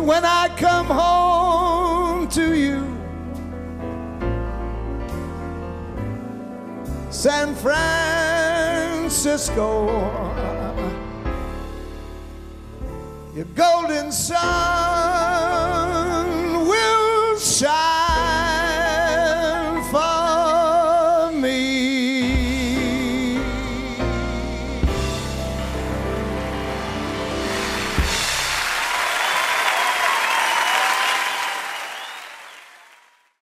when I come home to you, San Francisco, your golden sun